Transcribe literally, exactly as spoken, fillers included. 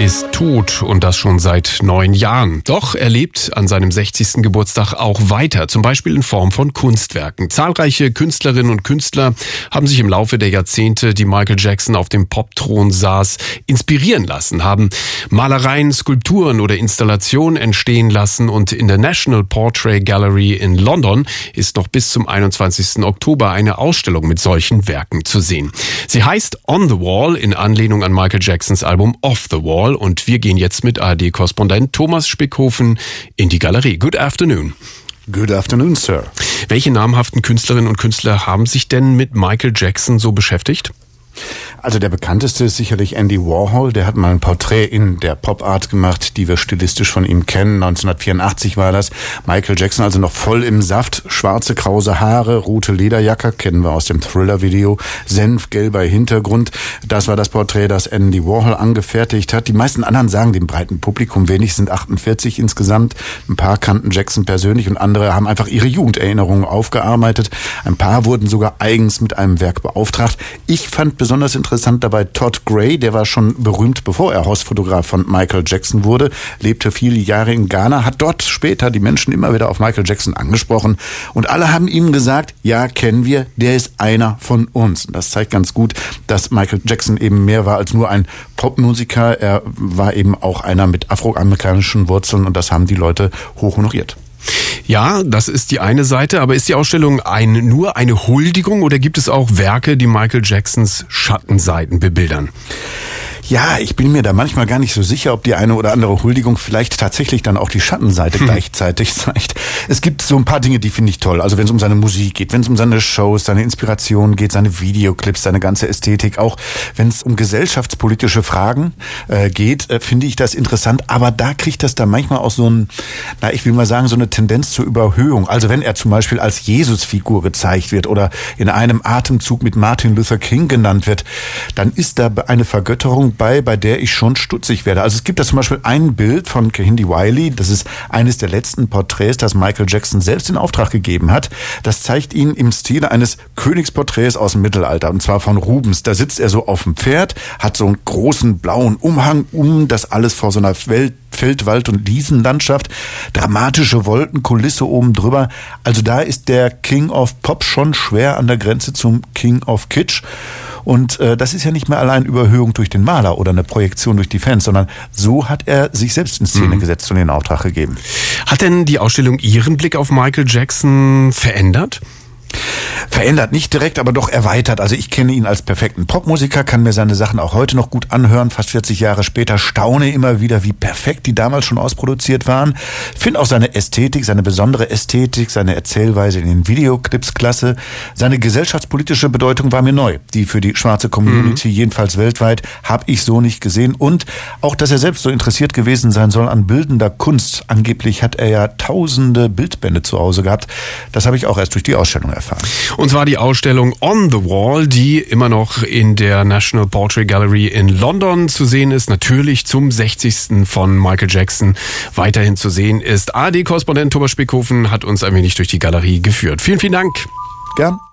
ist tot und das schon seit neun Jahren. Doch er lebt an seinem sechzigsten Geburtstag auch weiter, zum Beispiel in Form von Kunstwerken. Zahlreiche Künstlerinnen und Künstler haben sich im Laufe der Jahrzehnte, die Michael Jackson auf dem Popthron saß, inspirieren lassen, haben Malereien, Skulpturen oder Installationen entstehen lassen und in der National Portrait Gallery in London ist noch bis zum einundzwanzigsten Oktober eine Ausstellung mit solchen Werken zu sehen. Sie heißt On the Wall in Anlehnung an Michael Jacksons Album Off the Wall und wir gehen jetzt mit A R D-Korrespondent Thomas Spickhofen in die Galerie. Good afternoon. Good afternoon, Sir. Welche namhaften Künstlerinnen und Künstler haben sich denn mit Michael Jackson so beschäftigt? Also der bekannteste ist sicherlich Andy Warhol. Der hat mal ein Porträt in der Pop-Art gemacht, die wir stilistisch von ihm kennen. neunzehnhundertvierundachtzig war das. Michael Jackson also noch voll im Saft. Schwarze, krause Haare, rote Lederjacke, kennen wir aus dem Thriller-Video. Senfgelber Hintergrund. Das war das Porträt, das Andy Warhol angefertigt hat. Die meisten anderen sagen dem breiten Publikum wenig, sind achtundvierzig insgesamt. Ein paar kannten Jackson persönlich und andere haben einfach ihre Jugenderinnerungen aufgearbeitet. Ein paar wurden sogar eigens mit einem Werk beauftragt. Ich fand besonders interessant dabei Todd Gray, der war schon berühmt, bevor er Hausfotograf von Michael Jackson wurde, lebte viele Jahre in Ghana, hat dort später die Menschen immer wieder auf Michael Jackson angesprochen und alle haben ihm gesagt, ja, kennen wir, der ist einer von uns. Und das zeigt ganz gut, dass Michael Jackson eben mehr war als nur ein Popmusiker, er war eben auch einer mit afroamerikanischen Wurzeln und das haben die Leute hoch honoriert. Ja, das ist die eine Seite, aber ist die Ausstellung ein, nur eine Huldigung oder gibt es auch Werke, die Michael Jacksons Schattenseiten bebildern? Ja, ich bin mir da manchmal gar nicht so sicher, ob die eine oder andere Huldigung vielleicht tatsächlich dann auch die Schattenseite hm. gleichzeitig zeigt. Es gibt so ein paar Dinge, die finde ich toll. Also wenn es um seine Musik geht, wenn es um seine Shows, seine Inspiration geht, seine Videoclips, seine ganze Ästhetik, auch wenn es um gesellschaftspolitische Fragen äh, geht, äh, finde ich das interessant. Aber da kriegt das da manchmal auch so ein, na ich will mal sagen, so eine Tendenz zur Überhöhung. Also wenn er zum Beispiel als Jesusfigur gezeigt wird oder in einem Atemzug mit Martin Luther King genannt wird, dann ist da eine Vergötterung bei, bei der ich schon stutzig werde. Also es gibt da zum Beispiel ein Bild von Kehinde Wiley, das ist eines der letzten Porträts, das Michael Jackson selbst in Auftrag gegeben hat. Das zeigt ihn im Stile eines Königsporträts aus dem Mittelalter, und zwar von Rubens. Da sitzt er so auf dem Pferd, hat so einen großen blauen Umhang um, das alles vor so einer Welt Feld-, Wald- und Wiesenlandschaft, dramatische Wolkenkulisse oben drüber. Also da ist der King of Pop schon schwer an der Grenze zum King of Kitsch. Und äh, das ist ja nicht mehr allein Überhöhung durch den Maler oder eine Projektion durch die Fans, sondern so hat er sich selbst in Szene mhm. gesetzt und in Auftrag gegeben. Hat denn die Ausstellung Ihren Blick auf Michael Jackson verändert? Verändert nicht direkt, aber doch erweitert. Also ich kenne ihn als perfekten Popmusiker, kann mir seine Sachen auch heute noch gut anhören. Fast vierzig Jahre später staune immer wieder, wie perfekt die damals schon ausproduziert waren. Finde auch seine Ästhetik, seine besondere Ästhetik, seine Erzählweise in den Videoclips klasse. Seine gesellschaftspolitische Bedeutung war mir neu. Die für die schwarze Community, mhm. jedenfalls weltweit, habe ich so nicht gesehen. Und auch, dass er selbst so interessiert gewesen sein soll an bildender Kunst. Angeblich hat er ja tausende Bildbände zu Hause gehabt. Das habe ich auch erst durch die Ausstellung erfahren. Und zwar die Ausstellung On the Wall, die immer noch in der National Portrait Gallery in London zu sehen ist. Natürlich zum sechzigsten von Michael Jackson weiterhin zu sehen ist. A R D-Korrespondent Thomas Spickhofen hat uns ein wenig durch die Galerie geführt. Vielen, vielen Dank. Gern.